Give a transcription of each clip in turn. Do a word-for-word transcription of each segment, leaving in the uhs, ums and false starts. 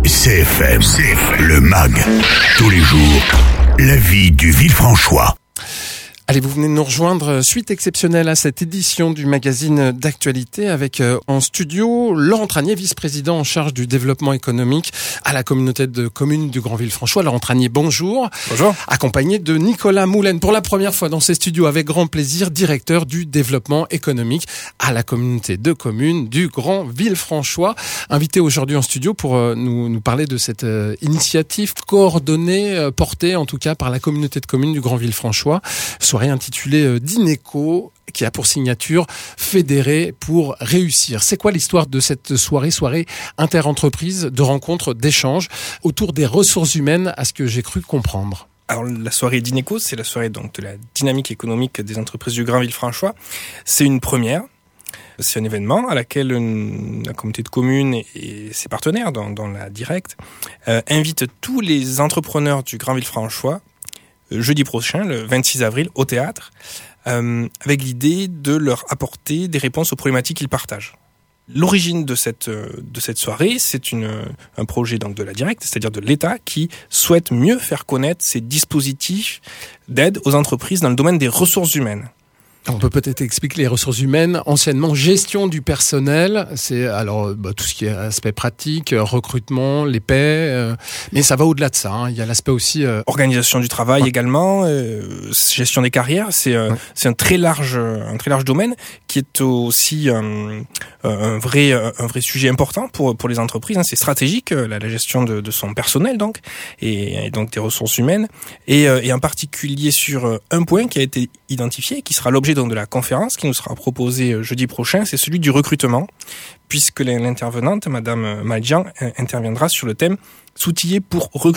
C F M, C F M, le M A G, tous les jours, la vie du Villefranchois. Allez, vous venez de nous rejoindre, suite exceptionnelle à cette édition du magazine d'actualité avec euh, en studio Laurent Tranier, vice-président en charge du développement économique à la communauté de communes du Grand Villefranchois. Laurent Tranier, bonjour. Bonjour. Accompagné de Nicolas Moulaine, pour la première fois dans ces studios avec grand plaisir, directeur du développement économique à la communauté de communes du Grand Villefranchois. Invité aujourd'hui en studio pour euh, nous, nous parler de cette euh, initiative coordonnée, euh, portée en tout cas par la communauté de communes du Grand Villefranchois. Soirée intitulée Dineco, qui a pour signature fédérer pour réussir. C'est quoi l'histoire de cette soirée, soirée interentreprise, de rencontres, d'échanges autour des ressources humaines, à ce que j'ai cru comprendre? Alors, la soirée Dineco, c'est la soirée donc de la dynamique économique des entreprises du Grand Villefranchois. C'est une première. C'est un événement à laquelle une, la communauté de communes et, et ses partenaires, dans, dans la directe, euh, invitent tous les entrepreneurs du Grand Villefranchois jeudi prochain, le vingt-six avril, au théâtre, euh, avec l'idée de leur apporter des réponses aux problématiques qu'ils partagent. L'origine de cette de cette soirée, c'est une un projet donc de la directe, c'est-à-dire de l'État, qui souhaite mieux faire connaître ses dispositifs d'aide aux entreprises dans le domaine des ressources humaines. On peut peut-être expliquer les ressources humaines, anciennement gestion du personnel, c'est alors bah, tout ce qui est aspect pratique, recrutement, les paaies, euh, mais ça va au-delà de ça, hein. Il y a l'aspect aussi... Euh... Organisation du travail ouais. également, euh, gestion des carrières, c'est, euh, ouais. c'est un très large un très large domaine qui est aussi euh, un, vrai, un vrai sujet important pour, pour les entreprises, hein. C'est stratégique, la, la gestion de, de son personnel donc, et, et donc des ressources humaines, et, et en particulier sur un point qui a été identifié, qui sera l'objet donc de la conférence qui nous sera proposée jeudi prochain, c'est celui du recrutement, puisque l'intervenante, Madame Maljian, interviendra sur le thème « S'outiller pour recruter ».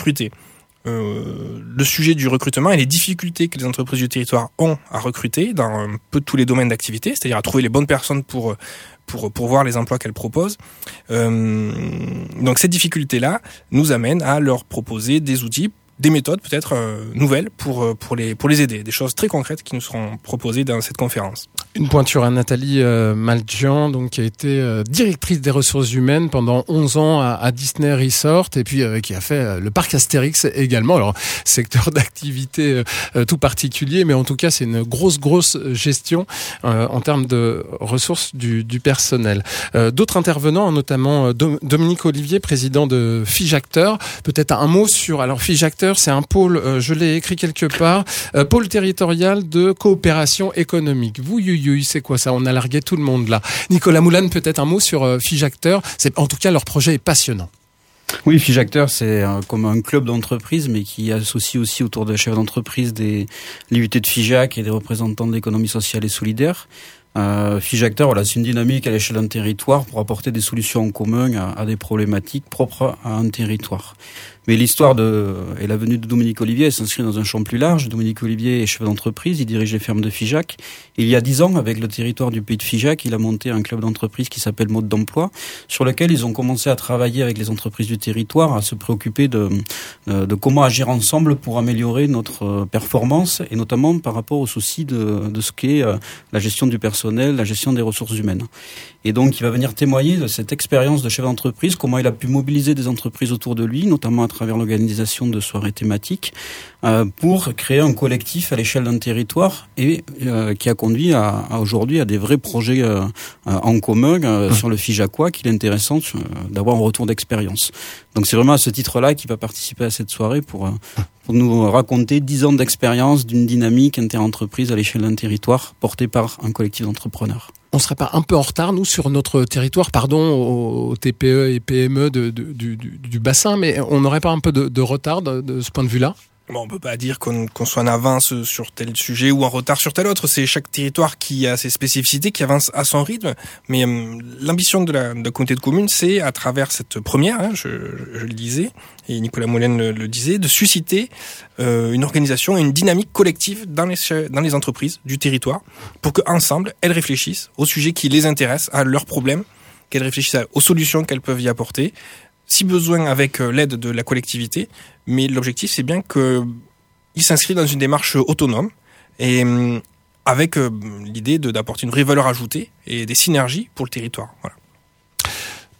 Euh, le sujet du recrutement et les difficultés que les entreprises du territoire ont à recruter dans un peu tous les domaines d'activité, c'est-à-dire à trouver les bonnes personnes pour pour pour voir les emplois qu'elles proposent. Euh, donc cette difficulté-là nous amène à leur proposer des outils, des méthodes peut-être euh, nouvelles pour pour les pour les aider, des choses très concrètes qui nous seront proposées dans cette conférence. Une pointure à Nathalie euh, Maljian, donc qui a été euh, directrice des ressources humaines pendant onze ans à, à Disney Resort, et puis euh, qui a fait euh, le parc Astérix également. Alors secteur d'activité euh, tout particulier, mais en tout cas c'est une grosse grosse gestion euh, en termes de ressources du, du personnel. Euh, d'autres intervenants, notamment euh, Dominique Olivier, président de FIJACTEUR. Peut-être un mot sur alors FIJACTEUR. C'est un pôle, euh, je l'ai écrit quelque part, euh, pôle territorial de coopération économique. Vous, yuyu, c'est quoi ça? On a largué tout le monde là. Nicolas Moulaine, peut-être un mot sur euh, FIJACTEUR. C'est, en tout cas, leur projet est passionnant. Oui, FIJACTEUR, c'est euh, comme un club d'entreprise, mais qui associe aussi autour de chefs d'entreprise des l'U I T de FIJAC et des représentants de l'économie sociale et solidaire. Euh, FIJACTEUR, voilà, c'est une dynamique à l'échelle d'un territoire pour apporter des solutions en commun à, à des problématiques propres à un territoire. Mais l'histoire de, et la venue de Dominique Olivier s'inscrit dans un champ plus large. Dominique Olivier est chef d'entreprise, il dirige les fermes de FIJAC. Il y a dix ans, avec le territoire du pays de FIJAC, il a monté un club d'entreprise qui s'appelle Mode d'emploi, sur lequel ils ont commencé à travailler avec les entreprises du territoire, à se préoccuper de, de comment agir ensemble pour améliorer notre performance, et notamment par rapport au souci de, de ce qu'est la gestion du personnel, la gestion des ressources humaines. Et donc, il va venir témoigner de cette expérience de chef d'entreprise, comment il a pu mobiliser des entreprises autour de lui, notamment à travers l'organisation de soirées thématiques, euh, pour créer un collectif à l'échelle d'un territoire, et euh, qui a conduit à, à aujourd'hui à des vrais projets euh, en commun euh, sur le FIJACois, qu'il est intéressant euh, d'avoir un retour d'expérience. Donc c'est vraiment à ce titre-là qu'il va participer à cette soirée pour, euh, pour nous raconter dix ans d'expérience d'une dynamique interentreprise à l'échelle d'un territoire portée par un collectif d'entrepreneurs. On serait pas un peu en retard, nous, sur notre territoire, pardon, aux T P E et P M E de, de, du, du, du bassin, mais on n'aurait pas un peu de, de retard de, de ce point de vue-là? Bon, on peut pas dire qu'on, qu'on soit en avance sur tel sujet ou en retard sur tel autre. C'est chaque territoire qui a ses spécificités, qui avance à son rythme. Mais euh, l'ambition de la, de la communauté de communes, c'est, à travers cette première, hein, je, je, je le disais, et Nicolas Moulaine le, le disait, de susciter euh, une organisation et une dynamique collective dans les, dans les entreprises du territoire, pour qu'ensemble, elles réfléchissent aux sujets qui les intéressent, à leurs problèmes, qu'elles réfléchissent aux solutions qu'elles peuvent y apporter, si besoin avec l'aide de la collectivité, mais l'objectif c'est bien qu'ils s'inscrivent dans une démarche autonome et avec l'idée de, d'apporter une vraie valeur ajoutée et des synergies pour le territoire. Voilà.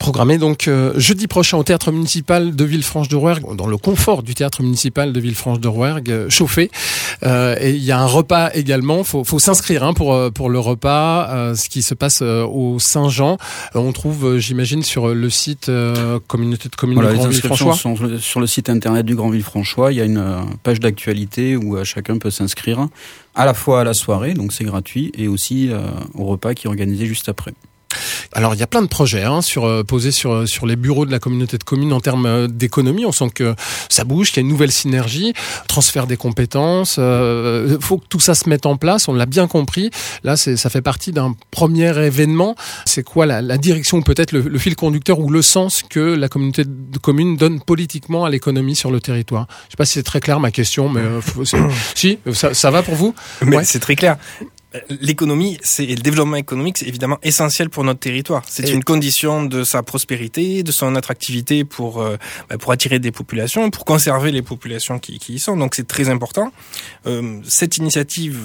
Programmé donc euh, jeudi prochain au théâtre municipal de Villefranche-de-Rouergue, dans le confort du théâtre municipal de Villefranche-de-Rouergue, euh, chauffé. Euh, et il y a un repas également. Faut, faut s'inscrire hein, pour pour le repas. Euh, ce qui se passe euh, au Saint-Jean, euh, on trouve, euh, j'imagine, sur le site euh, communauté de communes voilà, du Grand Villefranchois. Les inscriptions sont sur le site internet du Grand Villefranchois. Il y a une euh, page d'actualité où euh, chacun peut s'inscrire à la fois à la soirée, donc c'est gratuit, et aussi euh, au repas qui est organisé juste après. Alors il y a plein de projets hein, sur euh, posés sur sur les bureaux de la communauté de communes en termes euh, d'économie. On sent que ça bouge, qu'il y a une nouvelle synergie, transfert des compétences. Il euh, faut que tout ça se mette en place. On l'a bien compris. Là, c'est, ça fait partie d'un premier événement. C'est quoi la, la direction, ou peut-être le, le fil conducteur ou le sens que la communauté de communes donne politiquement à l'économie sur le territoire? Je sais pas si c'est très clair ma question, mais euh, faut, si ça, ça va pour vous? Mais ouais. C'est très clair. L'économie, c'est, et le développement économique, c'est évidemment essentiel pour notre territoire. C'est et une condition de sa prospérité, de son attractivité pour euh, pour attirer des populations, pour conserver les populations qui, qui y sont. Donc c'est très important. Euh, cette initiative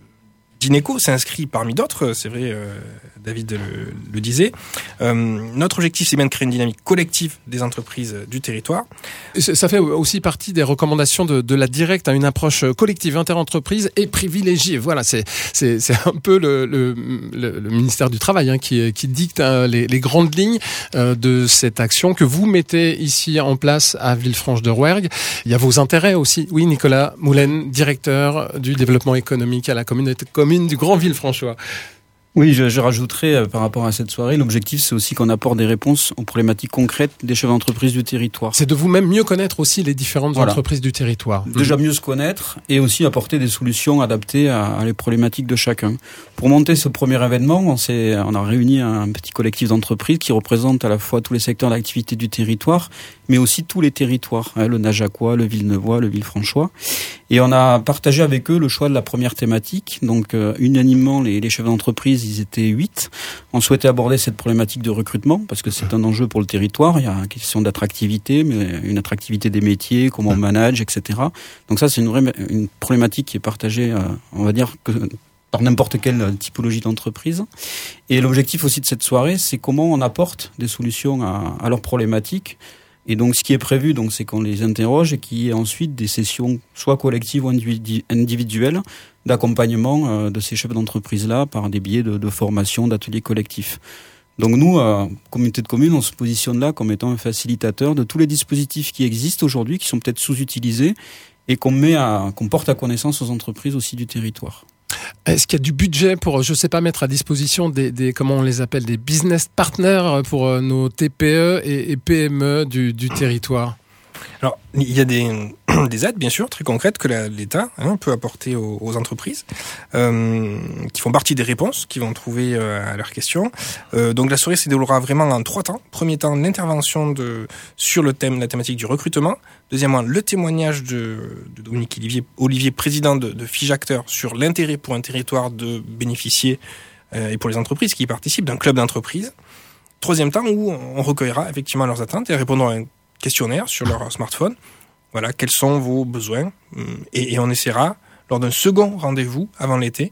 d'Ineco s'inscrit parmi d'autres, c'est vrai, euh, David le, le disait. Euh, notre objectif, c'est bien de créer une dynamique collective des entreprises du territoire. Ça fait aussi partie des recommandations de, de la Directe, hein, une approche collective interentreprise et privilégiée. Voilà, c'est c'est c'est un peu le le, le, le ministère du Travail hein, qui qui dicte hein, les, les grandes lignes euh, de cette action que vous mettez ici en place à Villefranche-de-Rouergue. Il y a vos intérêts aussi. Oui, Nicolas Moulin, directeur du développement économique à la communauté commune du Grand Villefranchois. Oui, je, je rajouterais euh, par rapport à cette soirée, l'objectif c'est aussi qu'on apporte des réponses aux problématiques concrètes des chefs d'entreprise du territoire. C'est de vous-même mieux connaître aussi les différentes voilà. entreprises du territoire. Déjà mieux se connaître et aussi apporter des solutions adaptées à, à les problématiques de chacun. Pour monter ce premier événement, on, s'est, on a réuni un petit collectif d'entreprises qui représente à la fois tous les secteurs d'activité du territoire, mais aussi tous les territoires, hein, le Najacois, le Villeneuvois, le Villefranchois. Et on a partagé avec eux le choix de la première thématique. Donc euh, unanimement, les, les chefs d'entreprise, ils étaient huit. On souhaitait aborder cette problématique de recrutement parce que c'est un enjeu pour le territoire. Il y a une question d'attractivité, mais une attractivité des métiers, comment on manage, et cetera. Donc ça, c'est une, vraie, une problématique qui est partagée, euh, on va dire, que, par n'importe quelle typologie d'entreprise. Et l'objectif aussi de cette soirée, c'est comment on apporte des solutions à, à leurs problématiques. Et donc, ce qui est prévu, donc, c'est qu'on les interroge et qu'il y ait ensuite des sessions, soit collectives ou individuelles, d'accompagnement euh, de ces chefs d'entreprise-là par des biais de, de formation, d'ateliers collectifs. Donc, nous, euh, communauté de communes, on se positionne là comme étant un facilitateur de tous les dispositifs qui existent aujourd'hui, qui sont peut-être sous-utilisés et qu'on met à, qu'on porte à connaissance aux entreprises aussi du territoire. Est-ce qu'il y a du budget pour, je sais pas, mettre à disposition des, des comment on les appelle, des business partners pour nos T P E et, et P M E du, du territoire? Alors, il y a des, des aides, bien sûr, très concrètes que la, l'État hein, peut apporter aux, aux entreprises, euh, qui font partie des réponses qu'ils vont trouver euh, à leurs questions. Euh, donc, la soirée se déroulera vraiment en trois temps. Premier temps, l'intervention de, sur le thème, la thématique du recrutement. Deuxièmement, le témoignage de, de Dominique Olivier, Olivier, président de, de FIJActeur, sur l'intérêt pour un territoire de bénéficier, euh, et pour les entreprises qui y participent, d'un club d'entreprise. Troisième temps, où on recueillera effectivement leurs attentes et répondra à un questionnaire sur leur smartphone. Voilà, quels sont vos besoins et, et on essaiera, lors d'un second rendez-vous avant l'été,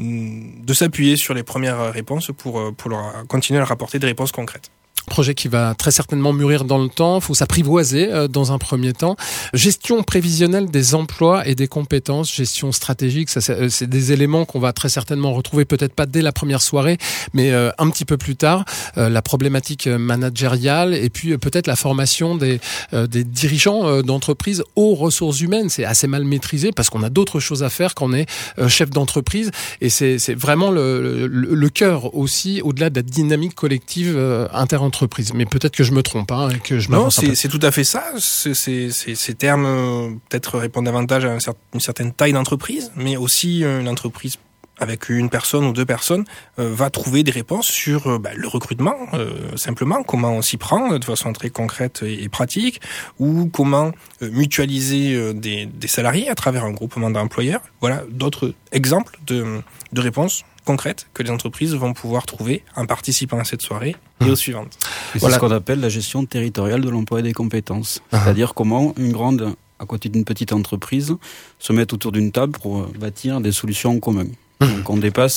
de s'appuyer sur les premières réponses pour, pour leur continuer à leur apporter des réponses concrètes. Projet qui va très certainement mûrir dans le temps, il faut s'apprivoiser euh, dans un premier temps. Gestion prévisionnelle des emplois et des compétences, gestion stratégique, ça c'est, c'est des éléments qu'on va très certainement retrouver, peut-être pas dès la première soirée, mais euh, un petit peu plus tard. Euh, la problématique managériale et puis euh, peut-être la formation des, euh, des dirigeants euh, d'entreprise aux ressources humaines. C'est assez mal maîtrisé parce qu'on a d'autres choses à faire quand on est euh, chef d'entreprise et c'est, c'est vraiment le, le, le cœur aussi, au-delà de la dynamique collective euh, inter-entreprise. Mais peut-être que je me trompe, hein, et que je non, c'est, c'est tout à fait ça. C'est, c'est, c'est, ces termes euh, peut-être répondent davantage à un cer- une certaine taille d'entreprise, mais aussi une entreprise avec une personne ou deux personnes euh, va trouver des réponses sur euh, bah, le recrutement, euh, simplement, comment on s'y prend de façon très concrète et, et pratique, ou comment euh, mutualiser euh, des, des salariés à travers un groupement d'employeurs. Voilà d'autres exemples de, de réponses concrètes que les entreprises vont pouvoir trouver en participant à cette soirée et aux suivantes. Et voilà. C'est ce qu'on appelle la gestion territoriale de l'emploi et des compétences. Uh-huh. C'est-à-dire comment une grande, à côté d'une petite entreprise, se met autour d'une table pour bâtir des solutions en commun. Uh-huh. Donc on dépasse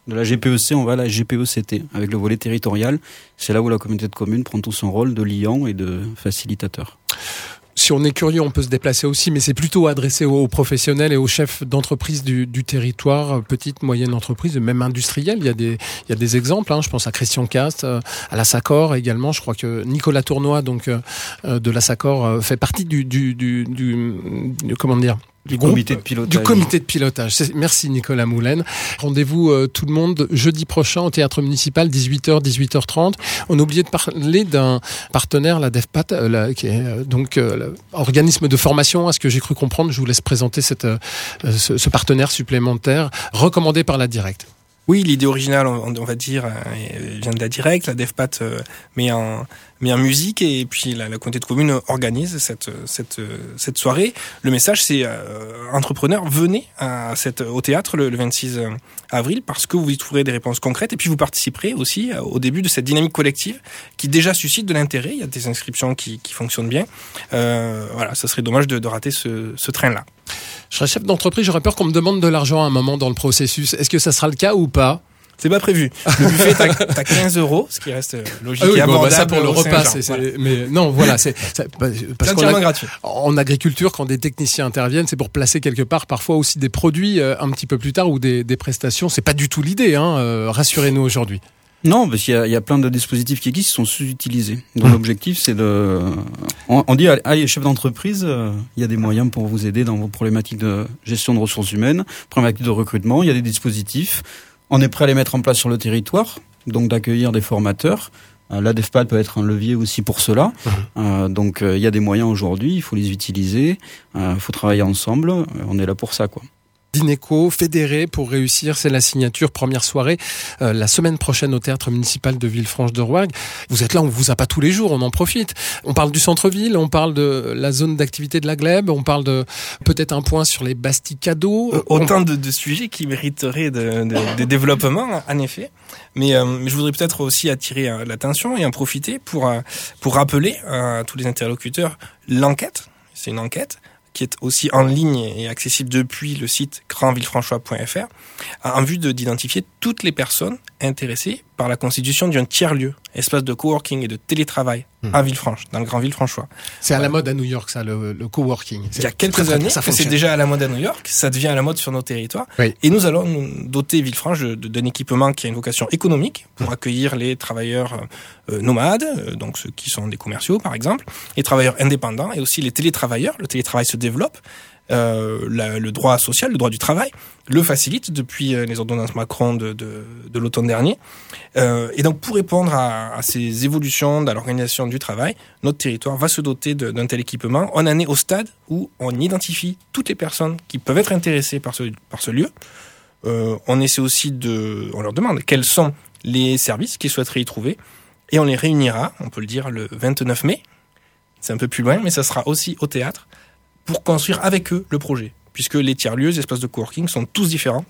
De la G P E C, on va à la G P E C T, avec le volet territorial. C'est là où la communauté de communes prend tout son rôle de liant et de facilitateur. Si on est curieux, on peut se déplacer aussi, mais c'est plutôt adressé aux professionnels et aux chefs d'entreprise du, du territoire, petites, moyennes entreprises, même industrielles. Il y a des, il y a des exemples. Hein. Je pense à Christian Cast, à la SACOR également. Je crois que Nicolas Tournois, donc euh, de la SACOR, fait partie du, du, du, du, du comment dire. Du comité de pilotage. Du comité de pilotage. Merci Nicolas Moulin. Rendez-vous euh, tout le monde jeudi prochain au Théâtre Municipal, dix-huit heures, dix-huit heures trente. On a oublié de parler d'un partenaire, la DEFPAT, euh, là, qui est euh, donc euh, organisme de formation, à ce que j'ai cru comprendre. Je vous laisse présenter cette, euh, ce, ce partenaire supplémentaire recommandé par la Directe. Oui, l'idée originale, on, on va dire, vient de la Directe. La DEFPAT euh, met en met en musique et puis la, la communauté de communes organise cette cette cette soirée. Le message, c'est euh, entrepreneurs, venez à cette au théâtre le, le vingt-six avril parce que vous y trouverez des réponses concrètes et puis vous participerez aussi au début de cette dynamique collective qui déjà suscite de l'intérêt. Il y a des inscriptions qui qui fonctionnent bien. Euh, voilà, ça serait dommage de, de rater ce ce train-là. Je serais chef d'entreprise, j'aurais peur qu'on me demande de l'argent à un moment dans le processus. Est-ce que ça sera le cas ou pas ? C'est pas prévu. Le buffet, t'as, t'as quinze euros, ce qui reste logique ah oui, et abordable. Bon, bah ça pour le repas, c'est, c'est, voilà. Mais non, voilà, c'est, c'est parce c'est entièrement gratuit. En agriculture, quand des techniciens interviennent, c'est pour placer quelque part parfois aussi des produits euh, un petit peu plus tard ou des, des prestations. C'est pas du tout l'idée, hein. Euh, rassurez-nous aujourd'hui. Non, parce qu'il y a, il y a plein de dispositifs qui existent, qui sont sous-utilisés. Donc mmh. l'objectif, c'est de... On, on dit, allez, chef d'entreprise, euh, il y a des moyens pour vous aider dans vos problématiques de gestion de ressources humaines, problématiques de recrutement, il y a des dispositifs. On est prêt à les mettre en place sur le territoire, donc d'accueillir des formateurs. Euh, la DEFPAT peut être un levier aussi pour cela. Mmh. Euh, donc il euh, y a des moyens aujourd'hui, il faut les utiliser, il euh, faut travailler ensemble, euh, on est là pour ça, quoi. Dineco, fédéré pour réussir, c'est la signature, première soirée, euh, la semaine prochaine au Théâtre Municipal de Villefranche-de-Rouergue. Vous êtes là, on vous a pas tous les jours, on en profite. On parle du centre-ville, on parle de la zone d'activité de la Glèbe, on parle de peut-être un point sur les bastilles cadeaux. Euh, autant de, de sujets qui mériteraient de, de, de développement, en effet. Mais, euh, mais je voudrais peut-être aussi attirer euh, l'attention et en profiter pour, euh, pour rappeler à tous les interlocuteurs l'enquête. C'est une enquête qui est aussi en ligne et accessible depuis le site grand villefranchois point f r, en vue de, d'identifier toutes les personnes intéressées par la constitution d'un tiers-lieu, espace de coworking et de télétravail mmh. à Villefranche, dans le grand Villefranchois. C'est à la mode à New York, ça, le, le coworking. C'est Il y a quelques très, années, ça que c'est déjà à la mode à New York, ça devient à la mode sur nos territoires. Oui. Et nous allons nous doter Villefranche de, de, d'un équipement qui a une vocation économique pour mmh. accueillir les travailleurs euh, nomades, euh, donc ceux qui sont des commerciaux par exemple, les travailleurs indépendants et aussi les télétravailleurs. Le télétravail se développe. Euh, la, le droit social, le droit du travail, le facilite depuis euh, les ordonnances Macron de, de, de l'automne dernier. Euh, et donc, pour répondre à, à ces évolutions dans l'organisation du travail, notre territoire va se doter de, d'un tel équipement. On en est au stade où on identifie toutes les personnes qui peuvent être intéressées par ce, par ce lieu. Euh, on essaie aussi de, on leur demande quels sont les services qu'ils souhaiteraient y trouver, et on les réunira, on peut le dire, le vingt-neuf mai. C'est un peu plus loin, mais ça sera aussi au théâtre, pour construire avec eux le projet, puisque les tiers-lieux, les espaces de coworking sont tous différents.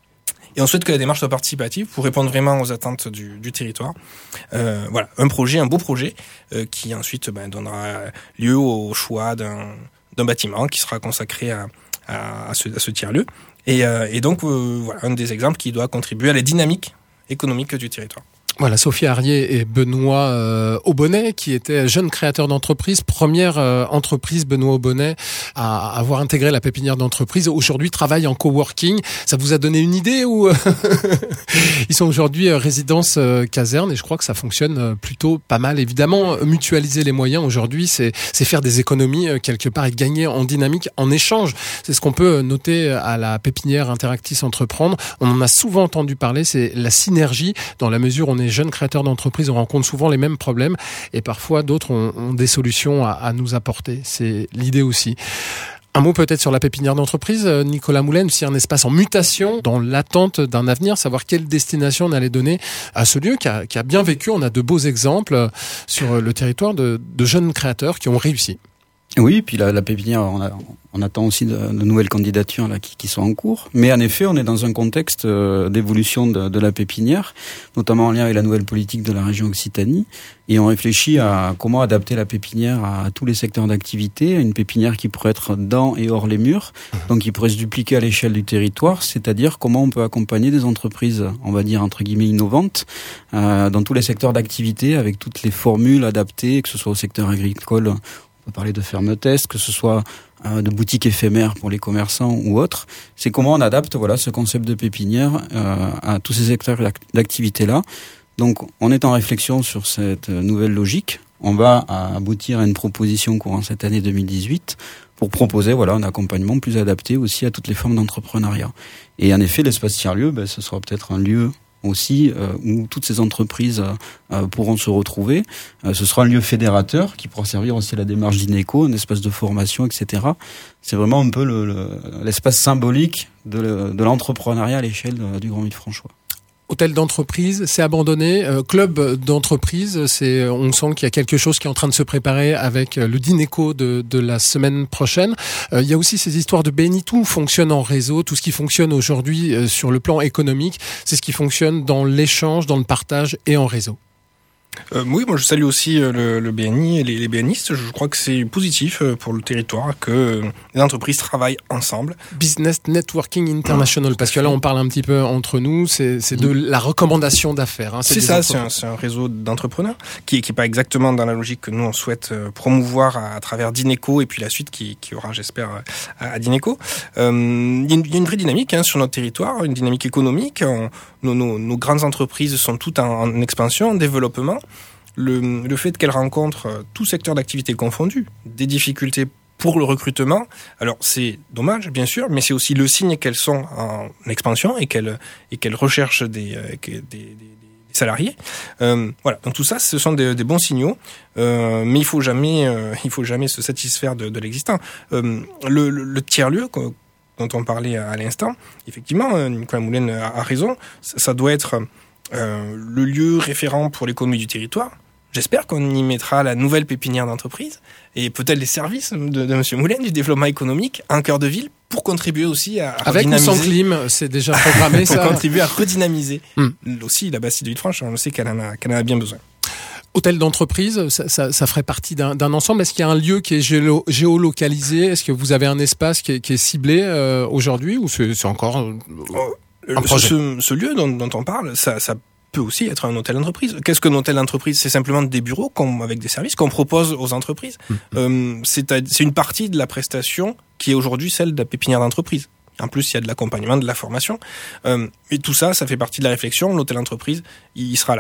Et on souhaite que la démarche soit participative pour répondre vraiment aux attentes du, du territoire. Euh, voilà, un projet, un beau projet, euh, qui ensuite ben, donnera lieu au choix d'un, d'un bâtiment qui sera consacré à, à, à ce, à ce tiers-lieu. Et, euh, et donc, euh, voilà, un des exemples qui doit contribuer à la dynamique économique du territoire. Voilà, Sophie Arrier et Benoît euh, Aubonnet, qui étaient jeunes créateurs d'entreprise, première euh, entreprise Benoît Aubonnet à avoir intégré la pépinière d'entreprise. Aujourd'hui, travaillent en coworking. Ça vous a donné une idée ou ils sont aujourd'hui euh, résidence euh, caserne et je crois que ça fonctionne euh, plutôt pas mal. Évidemment, mutualiser les moyens aujourd'hui, c'est c'est faire des économies euh, quelque part et gagner en dynamique, en échange. C'est ce qu'on peut noter à la pépinière Interactis Entreprendre. On en a souvent entendu parler. C'est la synergie dans la mesure où on est jeunes créateurs d'entreprises, on rencontre souvent les mêmes problèmes et parfois d'autres ont, ont des solutions à, à nous apporter. C'est l'idée aussi. Un mot peut-être sur la pépinière d'entreprise, Nicolas Moulin, aussi un espace en mutation dans l'attente d'un avenir, savoir quelle destination on allait donner à ce lieu qui a, qui a bien vécu. On a de beaux exemples sur le territoire de, de jeunes créateurs qui ont réussi. Oui, puis la, la pépinière, on, a, on attend aussi de, de nouvelles candidatures là qui, qui sont en cours. Mais en effet, on est dans un contexte euh, d'évolution de, de la pépinière, notamment en lien avec la nouvelle politique de la région Occitanie. Et on réfléchit à comment adapter la pépinière à, à tous les secteurs d'activité, une pépinière qui pourrait être dans et hors les murs, donc qui pourrait se dupliquer à l'échelle du territoire, c'est-à-dire comment on peut accompagner des entreprises, on va dire entre guillemets innovantes, euh, dans tous les secteurs d'activité, avec toutes les formules adaptées, que ce soit au secteur agricole. On peut parler de ferme-test, que ce soit euh, de boutiques éphémères pour les commerçants ou autres. C'est comment on adapte voilà ce concept de pépinière euh, à tous ces secteurs d'activité-là. Donc, on est en réflexion sur cette nouvelle logique. On va aboutir à une proposition courant cette année deux mille dix-huit pour proposer voilà un accompagnement plus adapté aussi à toutes les formes d'entrepreneuriat. Et en effet, l'espace tiers-lieu, ben, ce sera peut-être un lieu aussi euh, où toutes ces entreprises euh, pourront se retrouver. Euh, ce sera un lieu fédérateur qui pourra servir aussi à la démarche d'Ineco, un espace de formation, et cetera. C'est vraiment un peu le, le, l'espace symbolique de, de l'entrepreneuriat à l'échelle de, du Grand Villefranchois. Hôtel d'entreprise, c'est abandonné. Euh, club d'entreprise, c'est, on sent qu'il y a quelque chose qui est en train de se préparer avec le Dineco de, de la semaine prochaine. Euh, il y a aussi ces histoires de B N I. Tout fonctionne en réseau. Tout ce qui fonctionne aujourd'hui euh, sur le plan économique, c'est ce qui fonctionne dans l'échange, dans le partage et en réseau. Euh, oui, moi je salue aussi euh, le, le B N I et les, les BNistes. Je crois que c'est positif euh, pour le territoire que euh, les entreprises travaillent ensemble. Business Networking International, parce que là on parle un petit peu entre nous, c'est, c'est de la recommandation d'affaires. Hein, c'est c'est ça, c'est un, c'est un réseau d'entrepreneurs qui qui est pas exactement dans la logique que nous on souhaite euh, promouvoir à, à travers Dineco et puis la suite qui, qui aura, j'espère, à, à Dineco. Euh, il, y a une, il y a une vraie dynamique hein, sur notre territoire, une dynamique économique. On, nos, nos, nos grandes entreprises sont toutes en, en expansion, en développement. Le, le fait qu'elles rencontrent euh, tout secteur d'activité confondu, des difficultés pour le recrutement, alors c'est dommage bien sûr, mais c'est aussi le signe qu'elles sont en expansion et qu'elles et qu'elles recherchent des, euh, des, des, des salariés. Euh, voilà, donc tout ça, ce sont des, des bons signaux, euh, mais il faut jamais, euh, il faut jamais se satisfaire de, de l'existant. Euh, le, le, le tiers-lieu dont on parlait à l'instant, effectivement, Nicolas Moulin a, a raison, ça, ça doit être euh, le lieu référent pour l'économie du territoire. J'espère qu'on y mettra la nouvelle pépinière d'entreprise et peut-être les services de, de M. Moulin du développement économique en cœur de ville pour contribuer aussi à, à avec redynamiser. Avec ou sans clim, c'est déjà programmé pour ça. Pour contribuer à redynamiser hmm. aussi la Bastide de Villefranche. On sait qu'elle en a, qu'elle en a bien besoin. Hôtel d'entreprise, ça, ça, ça ferait partie d'un, d'un ensemble. Est-ce qu'il y a un lieu qui est géo, géolocalisé ? Est-ce que vous avez un espace qui est, qui est ciblé euh, aujourd'hui ou c'est, c'est encore euh, un projet ? Ce, ce lieu dont, dont on parle, ça, ça peut aussi être un hôtel d'entreprise. Qu'est-ce qu'un hôtel d'entreprise ? C'est simplement des bureaux qu'on, avec des services qu'on propose aux entreprises. Mmh. Euh, c'est, à, c'est une partie de la prestation qui est aujourd'hui celle de la pépinière d'entreprise. En plus, il y a de l'accompagnement, de la formation. Euh, et tout ça, ça fait partie de la réflexion. L'hôtel d'entreprise, il sera là.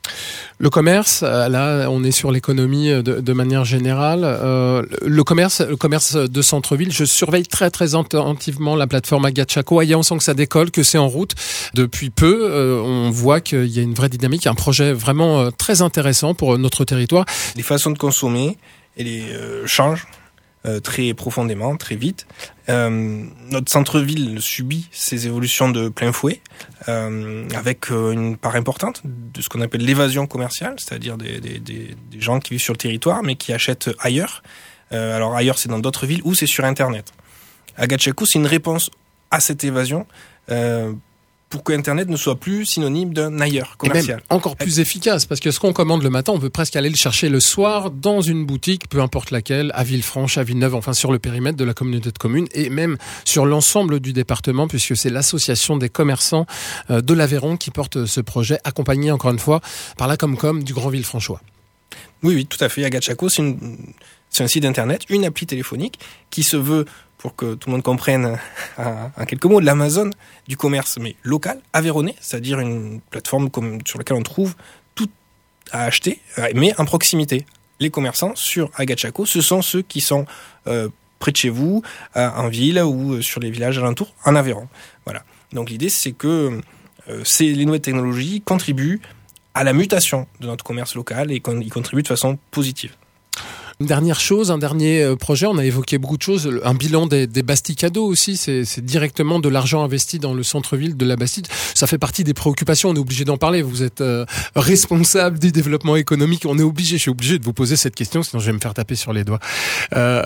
Le commerce, là, on est sur l'économie de, de manière générale. Euh, le commerce, le commerce de centre-ville, je surveille très très attentivement la plateforme Agachaco. Et on sent que ça décolle, que c'est en route depuis peu. Euh, on voit qu'il y a une vraie dynamique, un projet vraiment très intéressant pour notre territoire. Les façons de consommer, elles euh, changent. Euh, très profondément, très vite. Euh, notre centre-ville subit ces évolutions de plein fouet, euh, avec euh, une part importante de ce qu'on appelle l'évasion commerciale, c'est-à-dire des, des, des, des gens qui vivent sur le territoire mais qui achètent ailleurs. Euh, alors ailleurs, c'est dans d'autres villes ou c'est sur Internet. Agachaco, c'est une réponse à cette évasion euh, pour que Internet ne soit plus synonyme d'un ailleurs commercial. Et même encore plus efficace, parce que ce qu'on commande le matin, on peut presque aller le chercher le soir dans une boutique, peu importe laquelle, à Villefranche, à Villeneuve, enfin sur le périmètre de la communauté de communes, et même sur l'ensemble du département, puisque c'est l'association des commerçants de l'Aveyron qui porte ce projet, accompagné encore une fois par la Comcom du Grand Villefranchois. Oui, oui, tout à fait. Agachaco, c'est, une, c'est un site internet, une appli téléphonique qui se veut, pour que tout le monde comprenne en quelques mots, de l'Amazon du commerce, mais local, aveyronnais, c'est-à-dire une plateforme comme, sur laquelle on trouve tout à acheter, mais en proximité. Les commerçants sur Agachaco, ce sont ceux qui sont euh, près de chez vous, euh, en ville ou sur les villages alentours, en Aveyron. Voilà. Donc l'idée, c'est que euh, ces, les nouvelles technologies contribuent à la mutation de notre commerce local et qu'on y contribue de façon positive. Une dernière chose, un dernier projet, on a évoqué beaucoup de choses, un bilan des, des Bastille cadeaux aussi, c'est, c'est directement de l'argent investi dans le centre-ville de la Bastide. Ça fait partie des préoccupations, on est obligé d'en parler. Vous êtes euh, responsable du développement économique, on est obligé, je suis obligé de vous poser cette question, sinon je vais me faire taper sur les doigts. Euh...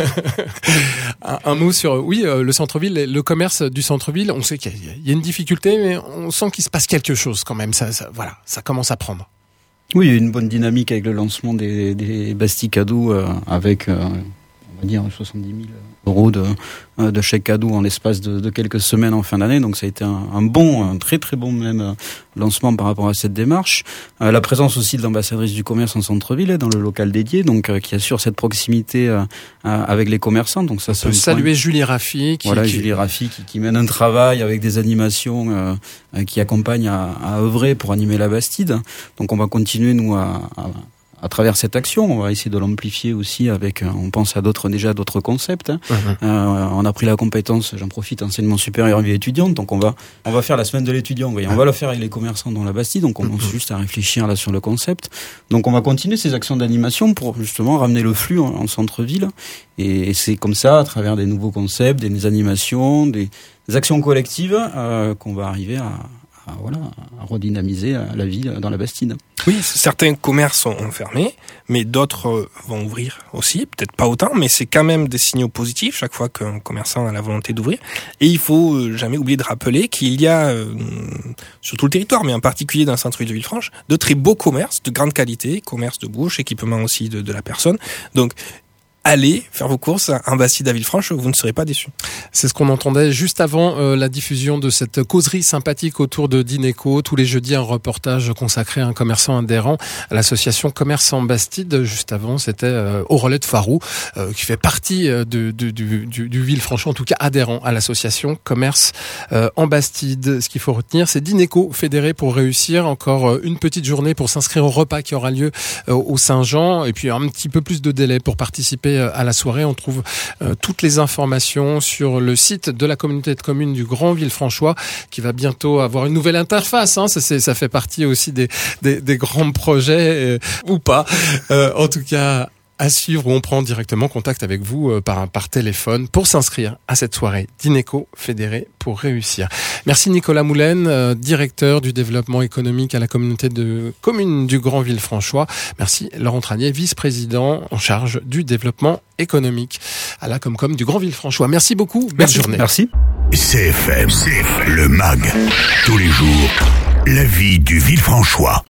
un, un mot sur, oui, euh, le centre-ville, le commerce du centre-ville, on sait qu'il y a, il y a une difficulté, mais on sent qu'il se passe quelque chose quand même, ça, ça, voilà, ça commence à prendre. Oui, il y a une bonne dynamique avec le lancement des, des Bastille cadeaux euh, avec, euh, on va dire, soixante-dix mille euros de, de chèques cadeaux en l'espace de, de quelques semaines en fin d'année. Donc ça a été un, un bon, un très très bon même lancement par rapport à cette démarche. Euh, la présence aussi de l'ambassadrice du commerce en centre-ville, dans le local dédié, donc euh, qui assure cette proximité euh, avec les commerçants. Donc ça, c'est saluer point. Julie Raffi. Qui, voilà, qui... Julie Raffi qui, qui mène un travail avec des animations euh, qui accompagnent à, à œuvrer pour animer la Bastide. Donc on va continuer nous à, à à travers cette action, on va essayer de l'amplifier aussi avec, on pense à d'autres, déjà d'autres concepts. Hein. Mmh. Euh, on a pris la compétence, j'en profite, enseignement supérieur et vie étudiante, donc on va, on va faire la semaine de l'étudiant, voyez. On va le faire avec les commerçants dans la Bastide, donc on mmh. commence juste à réfléchir là sur le concept. Donc on va continuer ces actions d'animation pour justement ramener le flux en, en centre-ville, et, et c'est comme ça, à travers des nouveaux concepts, des animations, des, des actions collectives, euh, qu'on va arriver à, à, voilà, à redynamiser la vie dans la Bastide. Oui, certains commerces ont fermé, mais d'autres vont ouvrir aussi, peut-être pas autant, mais c'est quand même des signaux positifs chaque fois qu'un commerçant a la volonté d'ouvrir. Et il faut jamais oublier de rappeler qu'il y a, euh, sur tout le territoire, mais en particulier dans le centre-ville de Villefranche, de très beaux commerces de grande qualité, commerce de bouche, équipement aussi de, de la personne. Donc, allez faire vos courses en Bastide à Villefranche, vous ne serez pas déçus. C'est ce qu'on entendait juste avant euh, la diffusion de cette causerie sympathique autour de Dineco. Tous les jeudis, un reportage consacré à un commerçant adhérent à l'association Commerce en Bastide. Juste avant, c'était euh, Aurelette Farou, euh, qui fait partie euh, de, de, du, du, du Villefranche, en tout cas adhérent à l'association Commerce euh, en Bastide. Ce qu'il faut retenir, c'est Dineco fédéré pour réussir. Encore euh, une petite journée pour s'inscrire au repas qui aura lieu euh, au Saint-Jean, et puis un petit peu plus de délai pour participer à la soirée. On trouve euh, toutes les informations sur le site de la communauté de communes du Grand Villefranchois, qui va bientôt avoir une nouvelle interface. Hein. Ça, c'est, ça fait partie aussi des, des, des grands projets, euh, ou pas. Euh, en tout cas, à suivre, où on prend directement contact avec vous euh, par, par téléphone pour s'inscrire à cette soirée Dineco fédérée pour réussir. Merci Nicolas Moulin, euh, directeur du développement économique à la communauté de communes du Grand Villefranchois. Merci Laurent Tranier, vice-président en charge du développement économique à la Comcom du Grand Villefranchois. Merci beaucoup, belle Merci. journée. Merci. C F M, le M A G, tous les jours, la vie du Villefranchois.